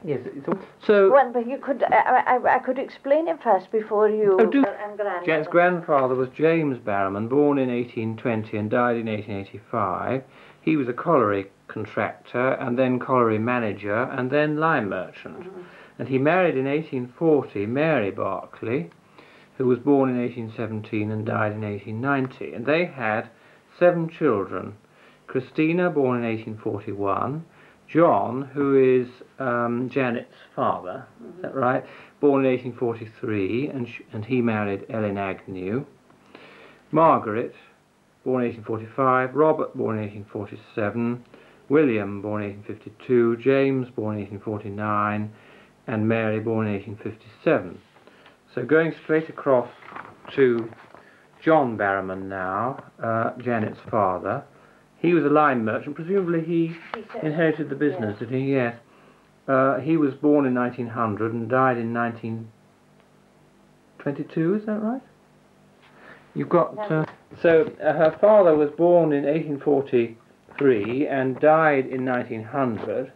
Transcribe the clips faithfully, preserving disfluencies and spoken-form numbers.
Yes. It's all, so. Well, but you could. I, I, I could explain it first before you. Oh, do. And grandmother. Janet's grandfather was James Barrowman, born in eighteen twenty and died in eighteen eighty-five. He was a colliery contractor and then colliery manager and then lime merchant. Mm-hmm. And he married in eighteen forty Mary Barclay, who was born in eighteen seventeen and died in eighteen ninety. And they had seven children. Christina, born in eighteen forty-one. John, who is um, Janet's father, mm-hmm. is that right? Born in eighteen forty-three, and, sh and he married Ellen Agnew. Margaret, born in eighteen forty-five. Robert, born in eighteen forty-seven. William, born in eighteen fifty-two. James, born in eighteen forty-nine. And Mary, born in eighteen fifty-seven. So going straight across to John Barrowman now, uh, Janet's father. He was a lime merchant. Presumably he, he inherited the business, yeah. Did he? Yes. Uh, he was born in nineteen hundred and died in nineteen twenty-two, is that right? You've got... Uh, so uh, her father was born in eighteen forty-three and died in nineteen hundred.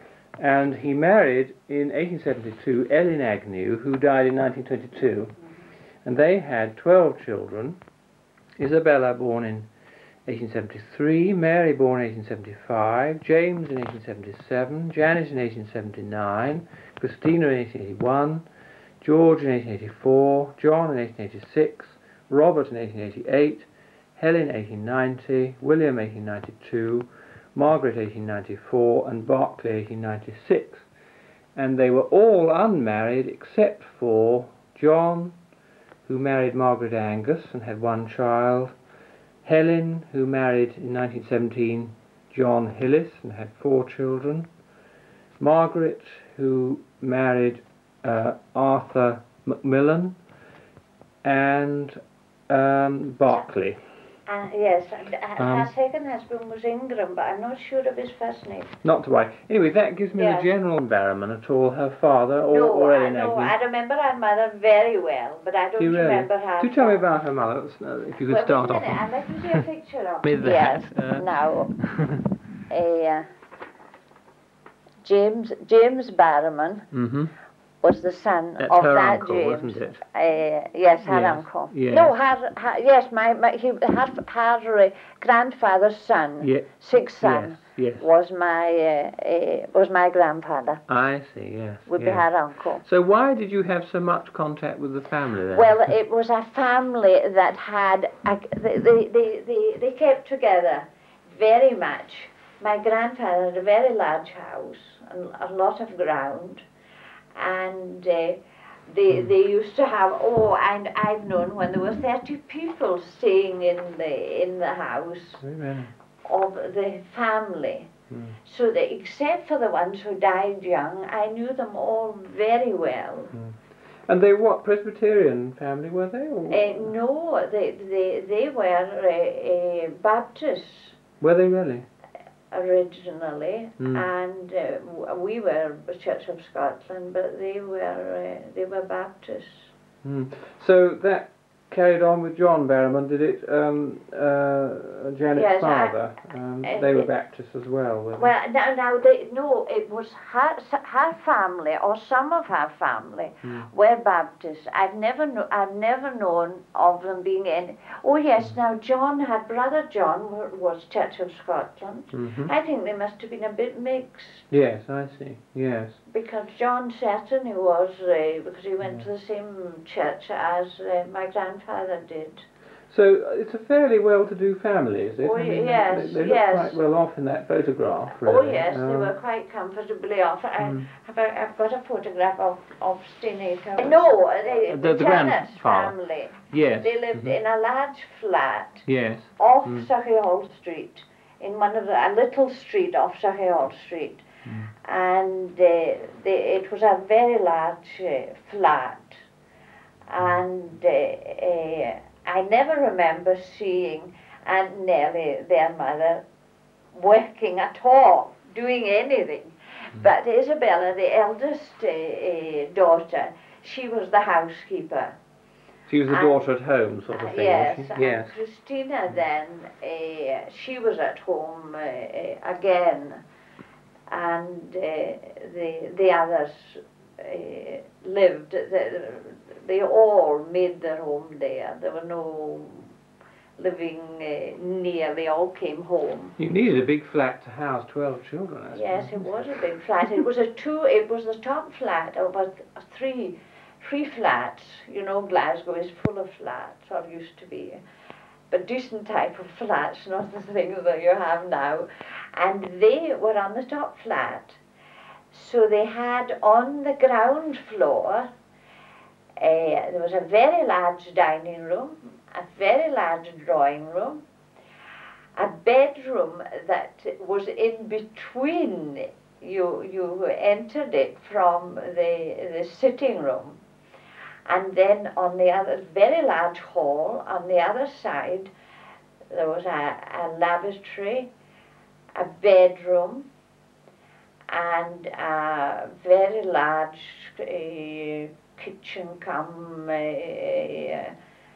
And he married in eighteen seventy-two Ellen Agnew, who died in nineteen twenty-two. And they had twelve children. Isabella, born in eighteen seventy-three, Mary, born in eighteen seventy-five, James in eighteen seventy-seven, Janet in eighteen seventy-nine, Christina in eighteen eighty-one, George in eighteen eighty-four, John in eighteen eighty-six, Robert in eighteen eighty-eight, Helen eighteen ninety, William eighteen ninety-two, Margaret eighteen ninety-four, and Barclay eighteen ninety-six. And they were all unmarried except for John, who married Margaret Angus and had one child, Helen, who married in nineteen seventeen John Hillis and had four children, Margaret, who married uh, Arthur Macmillan, and um, Barclay. Uh, yes, and uh, um, her second husband was Ingram, but I'm not sure of his first name. Not to worry. Anyway, that gives me yes. the general Barrowman at all, her father or, no, or Ellen No, Agnew. I remember her mother very well, but I don't Do you really? remember her. Do tell me about her mother, if you could well, start wait a off. minute, I'd like to see a picture of With her. that. Yes, Uh, now, uh, James, James Barrowman mm-hmm. was the son That's of her that uncle, James. wasn't it? Uh, yes, her yes. uncle. Yes. No, her, her yes, my, my he, her, her uh, grandfather's son, yeah. sixth son, yes. Yes. was my uh, uh, was my grandfather. I see. Yes. Would yes. be her uncle. So why did you have so much contact with the family then? Well, it was a family that had a, they, they, they, they, they kept together very much. My grandfather had a very large house and a lot of ground, and uh, they they used to have oh and I've known when there were thirty people staying in the in the house Amen. of the family. Mm. So that except for the ones who died young, I knew them all very well. Mm. And they what, Presbyterian family were they? Or? Uh, no, they they they were uh, uh, Baptists. Were they really? Originally, mm. and uh, we were the Church of Scotland, but they were uh, they were Baptists. Mm. So that carried on with John Barrowman, did it? Um, uh, Janet's yes, father, I, um, uh, they were it, Baptists as well. Were well, now, now they, no, it was her, her family or some of her family mm. were Baptists. I've never, kno I've never known of them being any. Oh yes, mm. now John, her brother John was Church of Scotland. Mm-hmm. I think they must have been a bit mixed. Yes, I see. Yes. Because John certainly was, uh, because he went yeah. to the same church as uh, my grandfather did. So uh, it's a fairly well-to-do family, is it? Oh, I mean, yes, they, they look yes. quite well off in that photograph, really. Oh, yes, um, they were quite comfortably off. Mm. I, have, I've got a photograph of, of Stinaker. No, they, the, the, the Janet's grandfather. family. Yes. They lived mm-hmm. in a large flat. Yes. Off mm. Sauchiehall Street, in one of the, a little street off Sauchiehall Street. Mm. And uh, they, it was a very large uh, flat, and uh, uh, I never remember seeing Aunt Nellie, their mother, working at all, doing anything. Mm. But Isabella, the eldest uh, uh, daughter, she was the housekeeper. She was the and, daughter at home, sort of thing, yes, was she? Yes. And Christina then, uh, she was at home uh, uh, again. and uh, the the others uh, lived. They, they all made their home there. There were no living uh, near. They all came home. You needed a big flat to house twelve children, I Yes, suppose. it was a big flat. It was a two. It was the top flat of a, a three, three flats. You know, Glasgow is full of flats, or used to be, but decent type of flats, not the things that you have now. And they were on the top flat, so they had on the ground floor. Uh, there was a very large dining room, a very large drawing room, a bedroom that was in between. You you entered it from the the sitting room, and then on the other very large hall on the other side there was a, a lavatory, a bedroom, and a very large uh, kitchen come uh,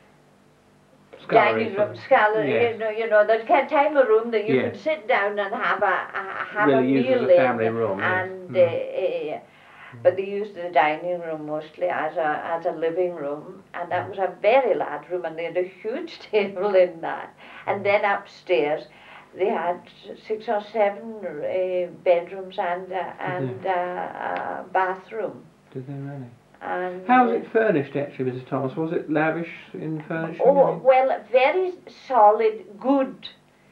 dining room, scullery, yes. you know, you know, that kind type of room that you yes. could sit down and have a, a have really a meal used as a family in, room, and yes. uh, uh, but they used the dining room mostly as a as a living room, and that was a very large room, and they had a huge table in that. And then upstairs, they had six or seven uh, bedrooms and uh, and uh, a bathroom. Did they really? And how was it furnished, actually, Missus Thomas? Was it lavish in furnishing? Oh, I mean? well, very solid, good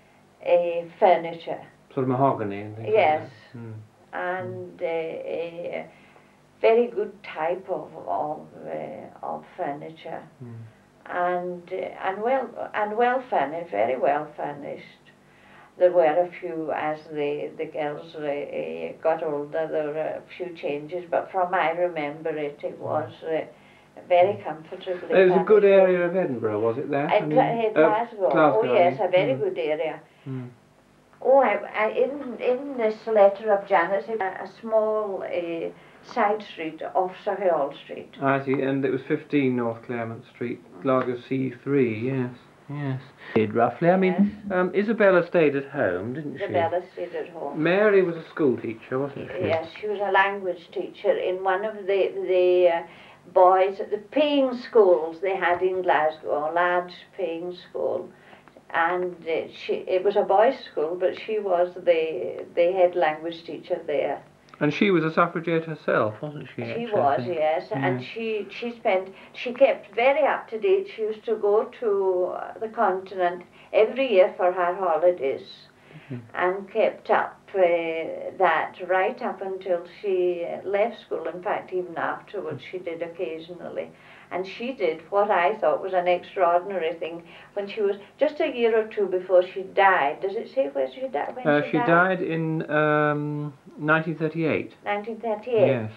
uh, furniture. Sort of mahogany and things yes. like that. Mm. And uh, a very good type of of, uh, of furniture, mm. and uh, and well and well furnished, very well furnished. There were a few, as the the girls uh, uh, got older, there were a few changes, but from I remember it, it was uh, very comfortably. It was a good furnished. area of Edinburgh, was it there? At I mean, uh, Glasgow. Glasgow. Oh yes, I mean. a very mm. good area. Mm. Oh, I, I, in in this letter of Janet's, a, a small uh, side street off Sohill Street. I see, and it was fifteen North Claremont Street, Glasgow C three. Yes, yes. Did roughly. I mean, Yes. um, Isabella stayed at home, didn't she? Isabella stayed at home. Mary was a school teacher, wasn't she? Yes, she was a language teacher in one of the the uh, boys at the paying schools they had in Glasgow, a large paying school. And uh, she, it was a boys' school, but she was the the head language teacher there. And she was a suffragette herself, wasn't she? She actually, was, yes, yeah. and she she spent she kept very up to date. She used to go to uh, the continent every year for her holidays, mm-hmm. and kept up uh, that right up until she left school. In fact, even afterwards, she did occasionally. And she did what I thought was an extraordinary thing when she was just a year or two before she died. Does it say where she died? When Uh, she, she died? died in um, nineteen thirty-eight. nineteen thirty-eight. Yes.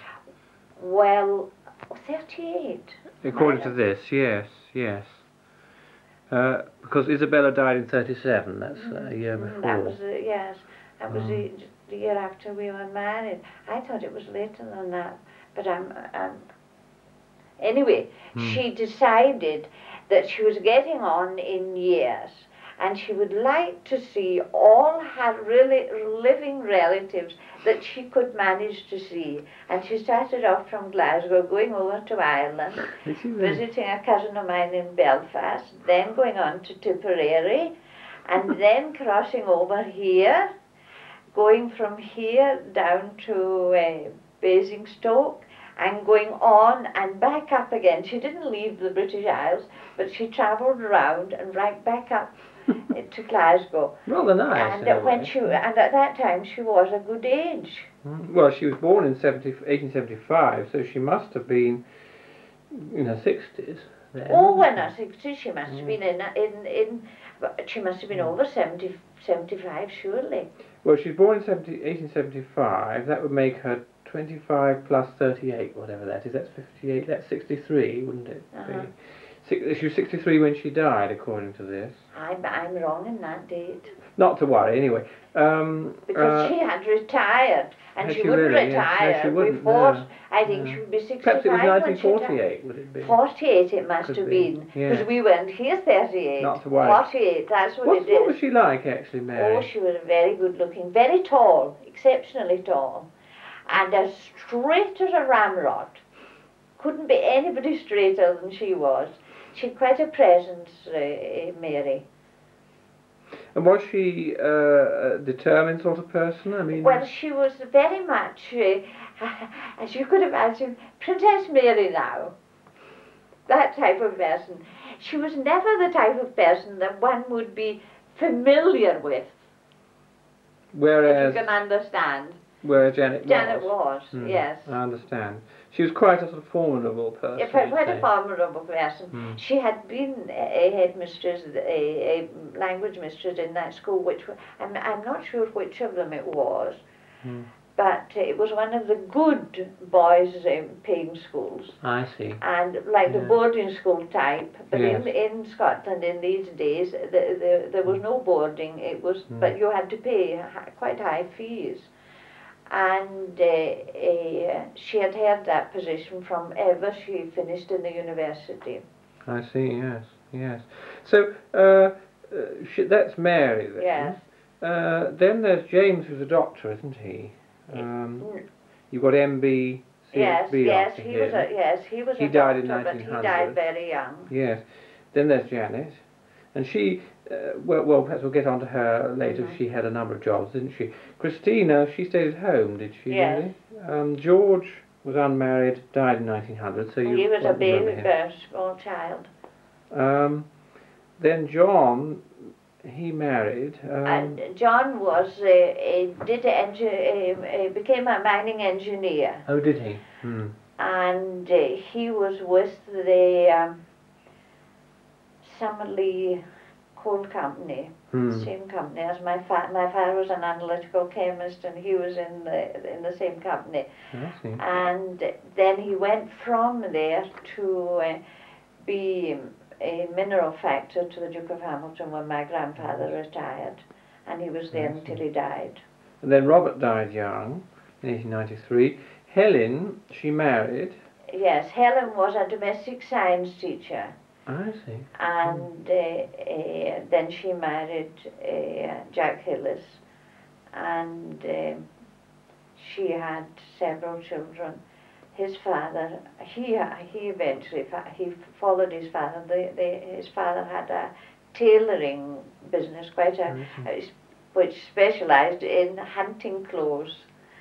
Well, thirty-eight. According to this, yes, yes. Uh, because Isabella died in thirty-seven. That's uh, a year before. That was uh, yes. That was Mm. the, the year after we were married. I thought it was later than that, but I'm. I'm Anyway, mm. she decided that she was getting on in years, and she would like to see all her really living relatives that she could manage to see. And she started off from Glasgow, going over to Ireland, visiting a cousin of mine in Belfast, then going on to Tipperary, and then crossing over here, going from here down to uh, Basingstoke, and going on and back up again. She didn't leave the British Isles, but she travelled around and right back up to Glasgow. Rather nice. And uh, when she, and at that time she was a good age. Mm. Well, she was born in eighteen seventy-five, so she must have been in her sixties. Then. Oh, when I sixty, she must have mm. been in in in. She must have been over seventy, seventy-five, surely. Well, she was born in eighteen seventy-five. That would make her twenty-five plus thirty-eight, whatever that is. That's fifty-eight. That's sixty-three, wouldn't it? Uh-huh. She was sixty-three when she died, according to this. I'm, I'm wrong in that date. Not to worry, anyway. Um, because uh, she had retired, and had she, she wouldn't really? retire Yes. No, she wouldn't, before, no. I think No. she would be sixty-five Perhaps it was when nineteen she forty-eight, would it be? forty-eight it must Could have be, been, yeah. because we weren't here thirty-eight. Not to worry. forty-eight, that's what What's, it is. What was she like, actually, Mary? Oh, she was very good looking, very tall, exceptionally tall, and as straight as a ramrod. Couldn't be anybody straighter than she was. She had quite a presence, uh, Mary. And was she uh, a determined sort of person? I mean, well, she was very much, uh, as you could imagine, Princess Mary now. That type of person. She was never the type of person that one would be familiar with. Whereas, if you can understand. Whereas Janet was. Janet was, mm, yes. I understand. She was quite a sort of formidable person. Yeah, quite, quite say. a formidable person. Mm. She had been a headmistress, a, a language mistress in that school, which I'm, I'm not sure which of them it was, mm. but it was one of the good boys' um, paying schools. I see. And like yeah. the boarding school type, but yes. in in Scotland in these days, the, the, there was no boarding. It was, mm. but you had to pay quite high fees. And uh, uh, she had held that position from ever she finished in the university. I see, yes, yes. So, uh, uh, she, that's Mary then. Yes. Uh, then there's James, who's a doctor, isn't he? Um, you've got M B Yes, yes, he him. was a, yes, he was he a died doctor, in but he nineteen hundred. died very young. Yes. Then there's Janet. And she, uh, well, well, perhaps we'll get on to her later. Mm-hmm. She had a number of jobs, didn't she? Christina, she stayed at home, did she? Yes. Really? Um, George was unmarried, died in nineteen hundred, so you He was a won't remember baby, him. a small child. Um, then John, he married. Um, And John was, uh, uh, did engi- uh, uh, became a mining engineer. oh, did he? Hmm. And uh, he was with the um, Summerlee Coal Company, Hmm. same company as my father. My father was an analytical chemist, and he was in the in the same company. I see. And then he went from there to uh, be a mineral factor to the Duke of Hamilton when my grandfather retired, and he was there I until see. he died. And then Robert died young, in eighteen ninety-three. Helen, she married. Yes, Helen was a domestic science teacher. I see. And uh, uh, then she married uh, Jack Hillis, and uh, she had several children. His father, he he eventually he followed his father. The, the, his father had a tailoring business, quite a, a which specialised in hunting clothes.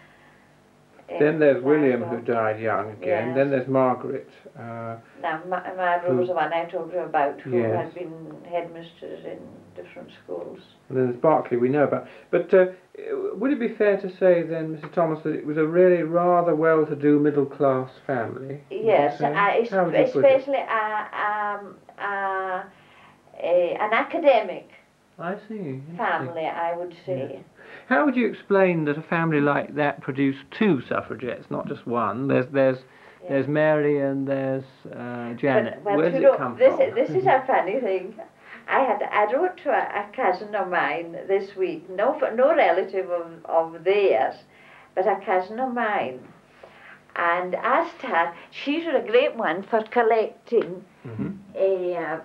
Then there's William, who died young again. Yes. Then there's Margaret. Uh, Now, Ma Margaret was the one I told you about, who Yes. had been headmistress in different schools. and then there's Berkeley, we know about. But uh, would it be fair to say then, Missus Thomas, that it was a really rather well-to-do middle-class family? would you Yes, say? I, How would you put it? especially a, um, a, a, an academic I see. Interesting. family, I would say. Yes. How would you explain that a family like that produced two suffragettes, not just one? There's there's Yeah. there's Mary and there's uh, Janet. But, well, Where does you it know, come this, from? this is a funny thing. I had I wrote to a, a cousin of mine this week, no no relative of, of theirs, but a cousin of mine, and asked her. She's a great one for collecting Mm-hmm. a, uh,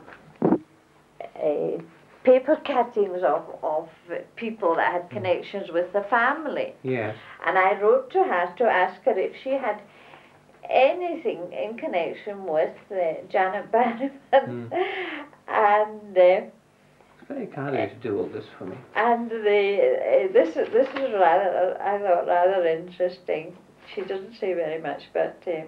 a paper cuttings of of people that had connections with the family. Yes. And I wrote to her to ask her if she had anything in connection with uh, Janet Bannerman. Mm. And uh, It's very kind of you to do all this for me. and the uh, this this is rather I thought rather interesting. She doesn't say very much, but um,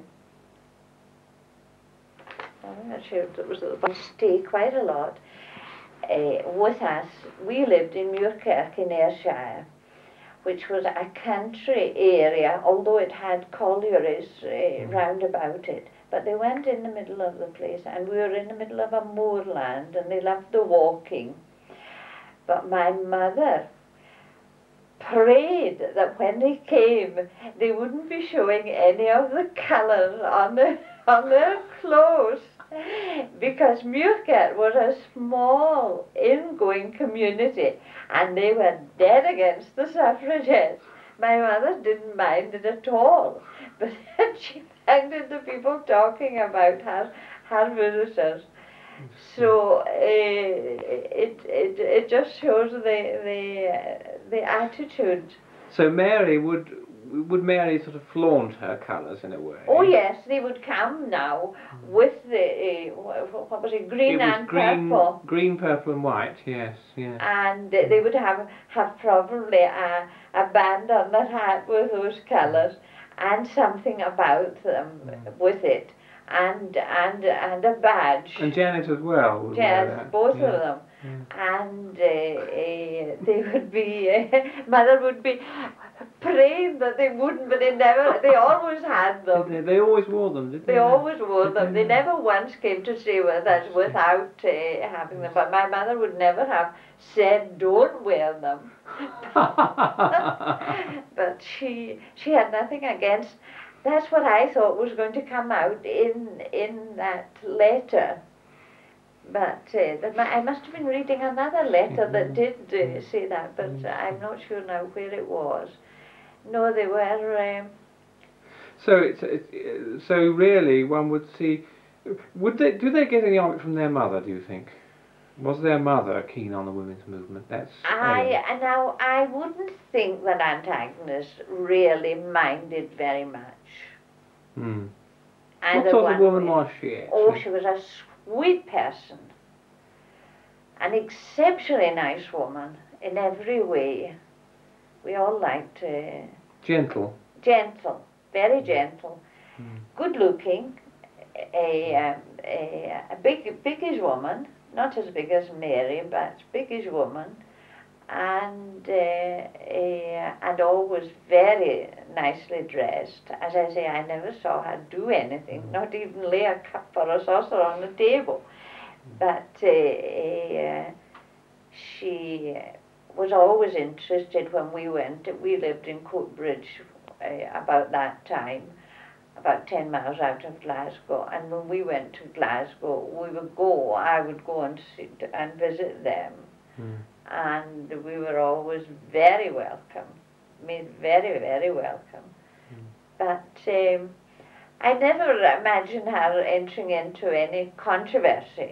I'm not sure if it was the stay quite a lot uh, with us. We lived in Muirkirk in Ayrshire, which was a country area, although it had collieries uh, round about it. But they went in the middle of the place, and we were in the middle of a moorland, and they loved the walking. But my mother prayed that when they came, they wouldn't be showing any of the colours on their, on their clothes. because Muirkirk was a small, in-going community, and they were dead against the suffragettes. My mother didn't mind it at all, but she minded the people talking about her, her visitors. So uh, it, it, it just shows the, the, uh, the attitude. So Mary would, would Mary sort of flaunt her colours in a way? Oh yes, they would come now with the, uh, what was it, green it was and green, purple. Green, purple and white, yes, yes. And uh, they would have, have probably a, a band on their hat with those colours and something about them mm. with it. And and and a badge. And Janet as well. Would yes, both yeah. of them. Yeah. And uh, uh, they would be, uh, mother would be praying that they wouldn't, but they never, they always had them. They, they always wore them, didn't they? They always wore did them. They, they never once came to stay with us without uh, having them. But my mother would never have said, don't wear them. But she, she had nothing against. That's what I thought was going to come out in in that letter. But uh, the, I must have been reading another letter that did uh, say that, but I'm not sure now where it was. No, they were... Um, so, it's, it's, so really one would see... Would they, do they get any of it from their mother, do you think? Was their mother keen on the women's movement? That's I uh, now I wouldn't think that Aunt Agnes really minded very much. Hmm. What sort of woman was she? Actually? Oh, she was a sweet person, an exceptionally nice woman in every way. We all liked her. Uh, gentle. Gentle, very gentle, hmm. good looking, a, um, a a big biggish woman. Not as big as Mary, but biggish woman, and uh, uh, and always very nicely dressed. As I say, I never saw her do anything, not even lay a cup or a saucer on the table. But uh, uh, she was always interested when we went. We lived in Coatbridge uh, about that time, about ten miles out of Glasgow, and when we went to Glasgow, we would go, I would go and see, and visit them, mm. and we were always very welcome, made very, very welcome. Mm. But um, I never imagined her entering into any controversy.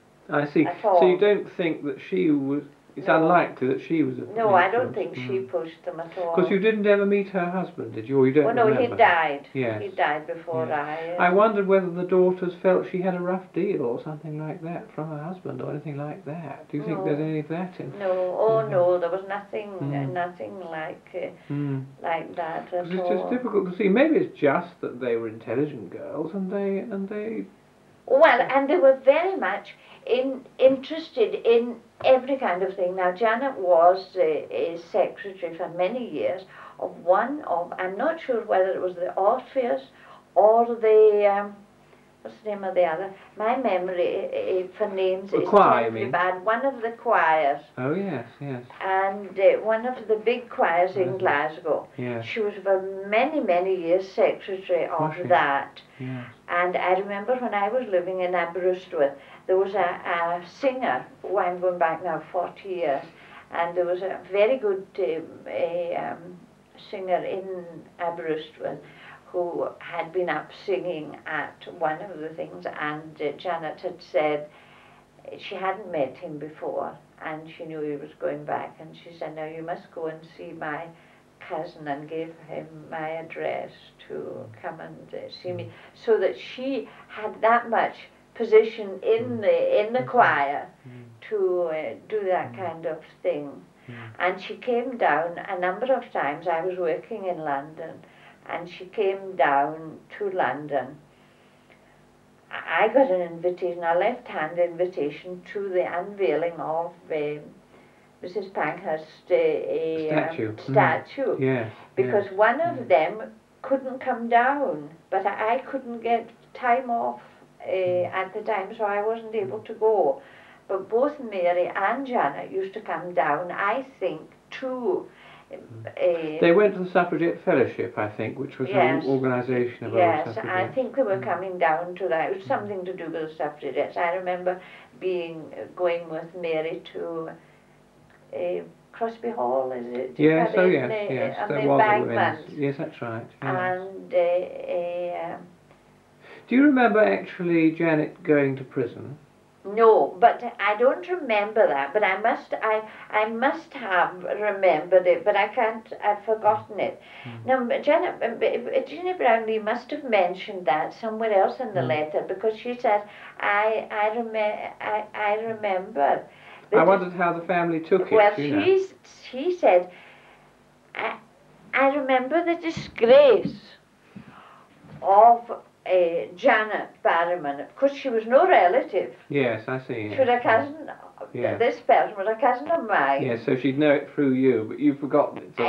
I see. So you don't think that she was... It's no. unlikely that she was a No, I don't think mm. she pushed them at all. Because you didn't ever meet her husband, did you? Or you don't Oh no, remember? he died. Yes. He died before yes. I... Uh, I wondered whether the daughters felt she had a rough deal or something like that from her husband or anything like that. Do you no. think there's any of that in... No, oh mm. no, there was nothing, mm. uh, nothing like uh, mm. like that at all. It's just difficult to see. Maybe it's just that they were intelligent girls and they... and they. Well, and they were very much in, interested in every kind of thing. Now, Janet was uh, a secretary for many years of one of, I'm not sure whether it was the Orpheus or the, um, what's the name of the other? My memory uh, for names the is choir, terribly bad. One of the choirs. Oh, yes, yes. And uh, one of the big choirs in yes. Glasgow. Yes. She was for many, many years secretary of that. Yes. And I remember when I was living in Aberystwyth, there was a, a singer, oh, I'm going back now forty years, and there was a very good um, a, um, singer in Aberystwyth who had been up singing at one of the things, and uh, Janet had said she hadn't met him before, and she knew he was going back, and she said, now you must go and see my cousin and give him my address to come and uh, see me, so that she had that much position in the in the choir to uh, do that kind of thing. And she came down a number of times. I was working in London, and she came down to London. I got an invitation, a left-hand invitation to the unveiling of uh, Missus Pankhurst's uh, a statue. Um, statue. Mm. Yes, because yes. one of them couldn't come down, but I, I couldn't get time off uh, at the time, so I wasn't able to go. But both Mary and Janet used to come down, I think, to Uh, they went to the Suffragette Fellowship, I think, which was yes, an organisation of yes, old suffragettes. I think they were coming down to that. It was something to do with the suffragettes. I remember being going with Mary to uh, Crosby Hall, is it? Yes, oh in, yes, uh, yes, on there the was a embankment. women's. Yes, that's right. Yes. And uh, uh, do you remember actually Janet going to prison? no, but I don't remember that. But I must, I, I must have remembered it. But I can't. I've forgotten it. Mm. Now, Janet, Jeannie Brownlee must have mentioned that somewhere else in the Mm. letter, because she said, "I, I remember, I, I remember." I wondered how the family took it. Well, you know. she, she said, I, I remember the disgrace of uh, Janet Barrowman, because she was no relative. Yes, I see. Yes. She was a cousin. Yes. This person was a cousin of mine. Yes, so she'd know it through you, but you've forgotten it. So.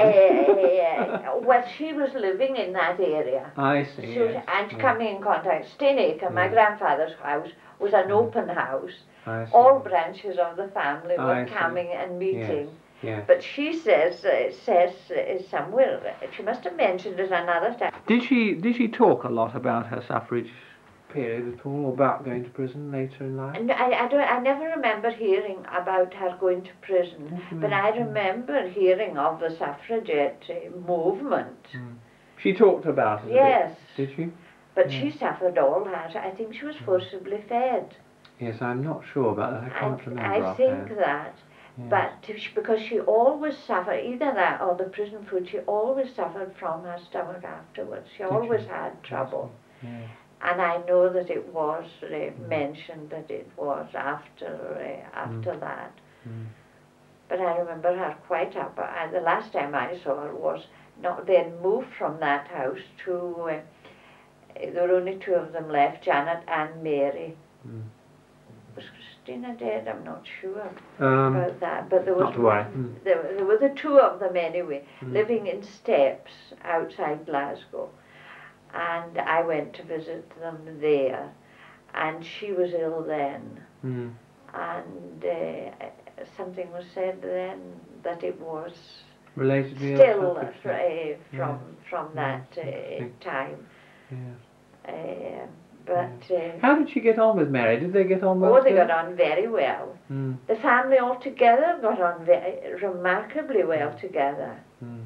Uh, well, she was living in that area. I see. She was, yes. and yes. coming in contact. Steenacre, my Yes. grandfather's house, was an open house. I see. All branches of the family were I see. coming and meeting. Yes. Yes. But she says, uh, says uh, somewhere, she must have mentioned it another time. Did she did she talk a lot about her suffrage period at all, or about going to prison later in life? And I, I, don't, I never remember hearing about her going to prison, but I remember hearing of the suffragette uh, movement. Mm. She talked about it. Yes. A bit, did she? But Yeah. she suffered all that. I think she was forcibly fed. Yes, I'm not sure about that. I can't I, remember. I think offhand. that. Yes. But if she, because she always suffered, either that or the prison food, she always suffered from her stomach afterwards. She Did always she? had trouble. Yes. And I know that it was uh, mentioned that it was after uh, after Mm. that. Mm. But I remember her quite up. Uh, the last time I saw her was not then moved from that house to. Uh, there were only two of them left, Janet and Mary. Mm. Was Christina dead? I'm not sure Um, about that. But there was not to worry. Mm. there, there were the two of them anyway, Mm. living in steps outside Glasgow. And I went to visit them there, and she was ill then, Mm. and uh, something was said then that it was Related to the still other fr- uh, from Yeah. from Yeah, that uh, interesting. time. Yes. Uh, but uh, How did she get on with Mary? Did they get on well? oh, they together? got on very well. Mm. The family altogether got on very, remarkably well together. Mm.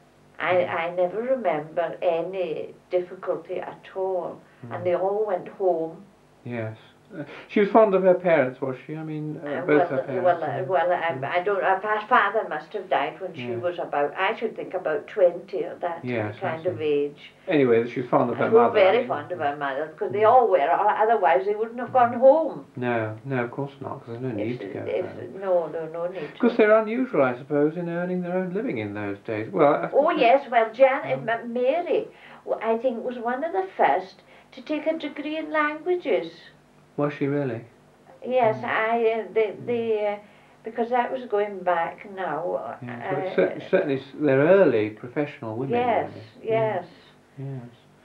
I, I never remember any difficulty at all, Mm. and they all went home. Yes. Uh, she was fond of her parents, was she? I mean, uh, Uh, both well, her parents. well, uh, yeah. well, I, I don't. Uh, her father must have died when she Yeah. was about. I should think about twenty or that Yes, I kind of see. age. Anyway, she was fond of her They were mother. very I mean. fond of her mother because they all were. Or otherwise, they wouldn't have gone home. No, no, of course not, because there's no need If, to go if, home. no, no, no need. Because To. they're unusual, I suppose, in earning their own living in those days. Well, I Oh suppose- yes, well, Janet, Um, uh, Mary, well, I think was one of the first to take a degree in languages. Was she really? Yes, Mm. I, uh, the, the, uh, because that was going back now. uh, Yeah. But uh, cer- certainly, s- they're early professional women. yes, really. yes. Yes.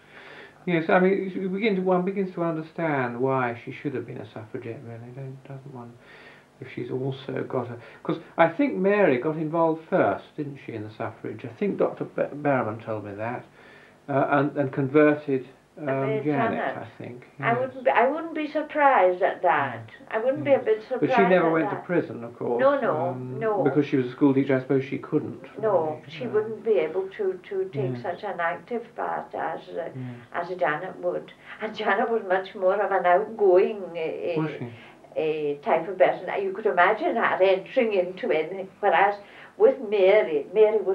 Yes, I mean, you begin to, one begins to understand why she should have been a suffragette, really, don't, doesn't one? If she's also got a... Because I think Mary got involved first, didn't she, in the suffrage? I think Doctor B- Barrowman told me that. Uh, and, and converted um, Uh, Janet, Janet. I think. I yes. wouldn't. Be, I wouldn't be surprised at that. I wouldn't be a Yes. bit surprised. But she never at went that. to prison, of course. No, no, um, no. Because she was a school teacher, I suppose she couldn't. No, really, she no. wouldn't be able to, to take Yes. such an active part as uh, Yes. as Janet would. And Janet was much more of an outgoing uh, Was she? a type of person. You could imagine her entering into anything. Whereas with Mary, Mary was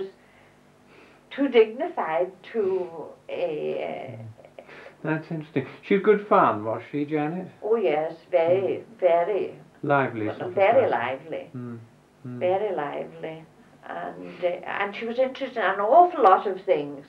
too dignified to. Uh, That's interesting. She was good fun, was she, Janet? oh yes, very, very, Lively sort of very person. lively, Mm. Mm. very lively, and uh, and she was interested in an awful lot of things.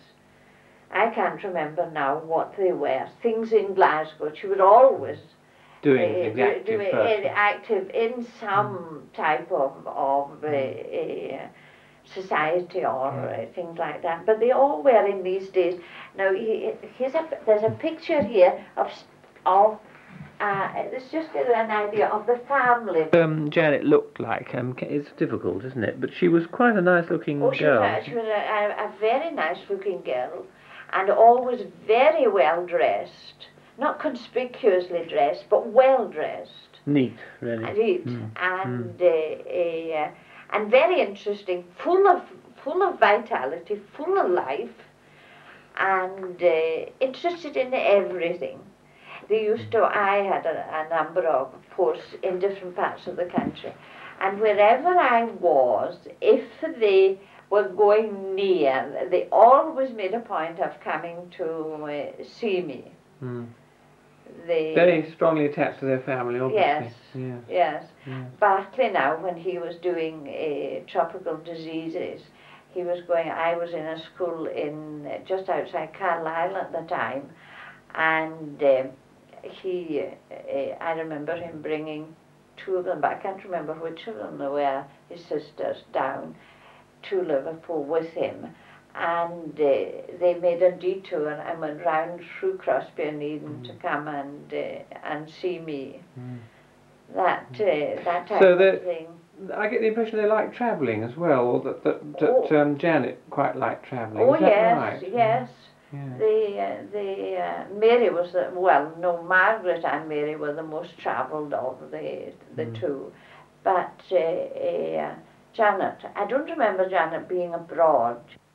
I can't remember now what they were. Things in Glasgow. She was always Doing uh, things do- active doing, person. uh, active in some type of of uh, uh, society or uh, things like that. But they all were in these days. Now he, here's a, there's a picture here of s- of uh, let's just get an idea of the family. Um, Janet looked like, um, it's difficult, isn't it? But she was quite a nice-looking Oh, she girl. was, a, she was a, a, a very nice-looking girl, and always very well-dressed. Not conspicuously dressed, but well-dressed. Neat, really. Neat, Mm. and Mm. uh, uh, and very interesting, full of full of vitality, full of life, and uh, interested in everything. They used to, I had a, a number of posts in different parts of the country, and wherever I was, if they were going near, they always made a point of coming to uh, see me. Mm. They, Very strongly attached to their family, obviously. Yes, yes. yes. yes. Barclay now, when he was doing uh, tropical diseases, he was going, I was in a school in uh, just outside Carlisle at the time, and uh, he, uh, I remember him bringing two of them, but I can't remember which of them they were, his sisters, down to Liverpool with him. And uh, they made a detour and went round through Crosby and Eden mm. to come and uh, and see me. Mm. That uh, that type so of the, thing. I get the impression they like travelling as well, or that that, that oh. um, Janet quite liked travelling. Oh Is that yes, right? yes. Yeah. The uh, the uh, Mary was the, well, no, Margaret and Mary were the most travelled of the the mm. two, but uh, uh, Janet, I don't remember Janet being abroad.